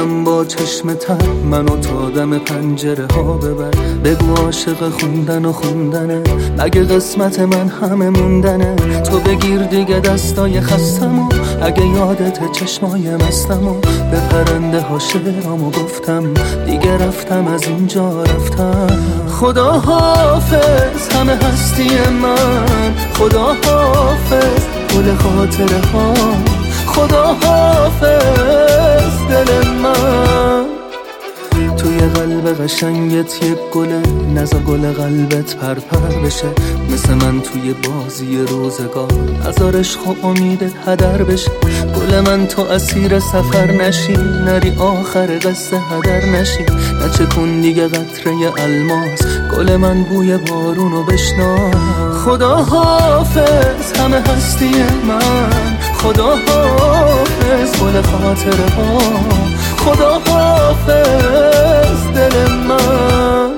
برم با چشم تر، منو تا دم پنجره ها ببر. بگو عاشق خوندن و خوندنه، مگه قسمت من همه موندنه. تو بگیر دیگه دستای خستمو، اگه یادت چشمای مستمو. به پرنده ها شعرامو گفتم، دیگه رفتم از اینجا رفتم. خدا حافظ همه هستی من، خدا حافظ گل خاطره ها، خدا حافظ دل من. توی قلب قشنگت یک گله، نزا گل قلبت پرپر بشه. مثل من توی بازی روزگار، نزار عشق و امیدت هدر بشه. گل من تو اسیر سفر نشی، نری آخر قصه هدر نشی. نچه کن دیگه قطره الماس، گل من بوی بارونو بشنا. خدا حافظ همه هستی من، خدا حافظ گل خاطره ها، خدا حافظ دل من.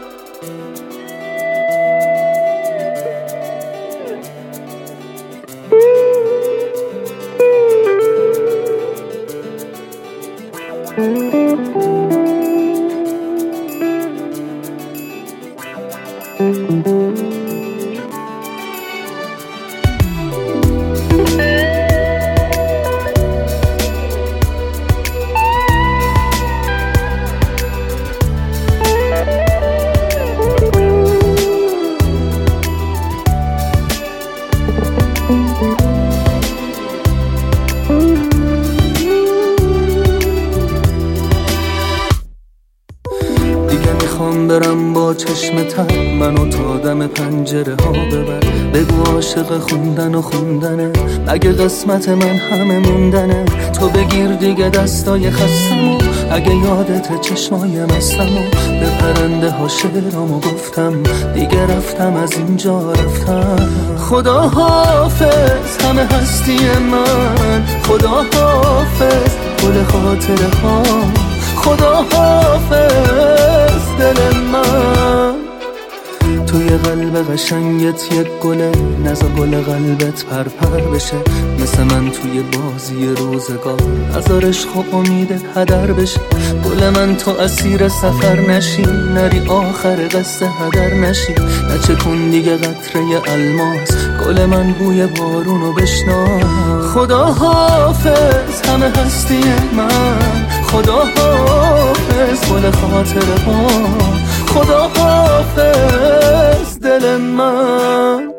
میخوام برم با چشم تر، منو تا دم پنجره ها ببر. بگو عاشق خوندن و خوندنه، مگه قسمت من همه موندنه. تو بگیر دیگه دستای خستمو، اگه یادت چشمای مستمو. به پرنده ها شعرامو گفتم، دیگه رفتم از اینجا رفتم. خدا حافظ همه هستی من، خدا حافظ گل خاطره ها، خدا حافظ دل من. توی قلب قشنگت یک گله، نزا گل قلبت پرپر بشه. مثل من توی بازی روزگار، نزار عشق و امیدت هدر بشه. گل من تو اسیر سفر نشی، نری آخر قصه هدر نشی. نچه کن دیگه قطره الماس، گل من بوی بارونو بشنا. خدا حافظ همه هستی من، خدا حافظ گل خاطره ها، خدا حافظ دل من.